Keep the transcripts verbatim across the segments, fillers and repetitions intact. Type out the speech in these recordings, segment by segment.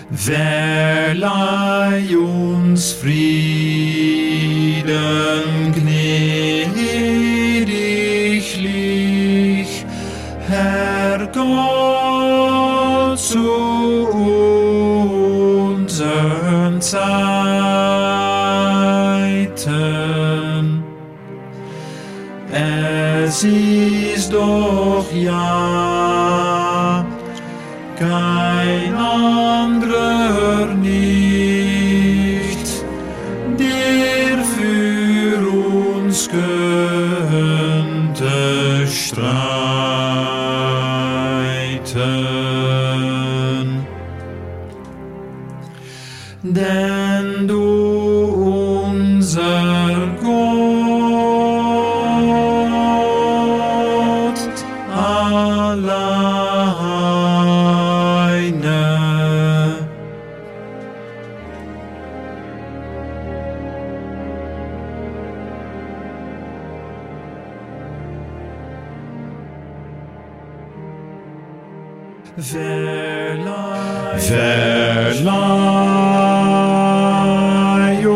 Verleih uns Frieden gnädiglich, Herr Gott, zu unseren Zeiten. Es ist doch ja kein anderer nicht, der für uns könnte streiten. Denn du unser Gott alleine. Verleih, verleih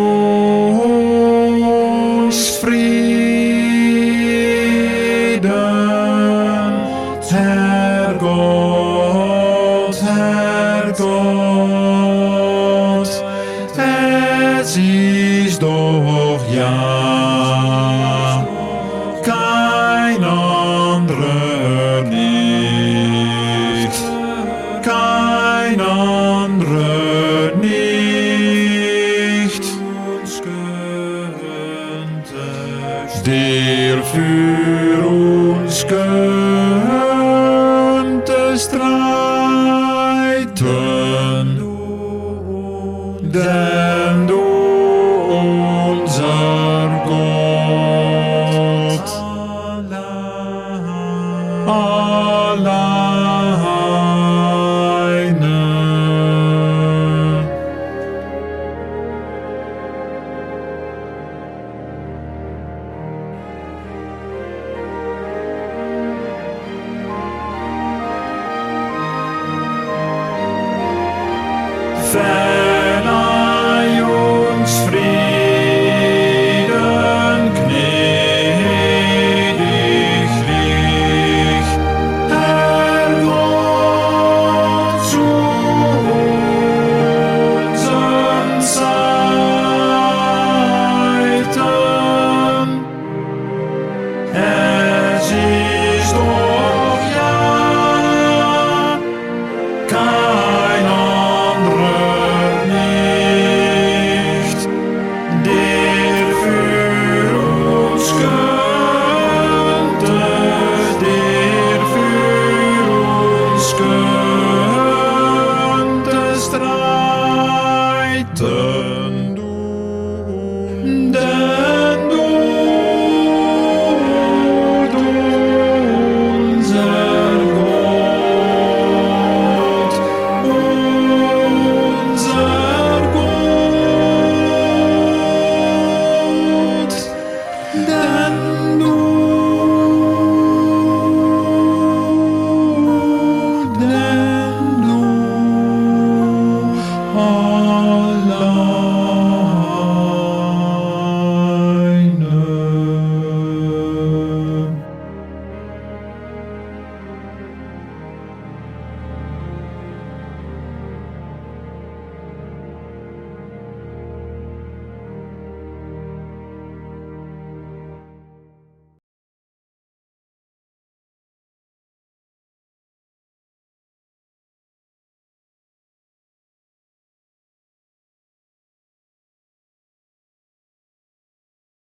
uns Frieden, Herr Gott, Herr Gott, es ist doch ja kein anderer nicht, kein anderer nicht, der für uns könnte streiten, denn du unser Gott alleine. Verleih uns Frieden gnädiglich, Herr Gott, zu unseren Zeiten. Es ist doch ja kein anderer nicht, der für uns könnte, der für uns könnte streiten.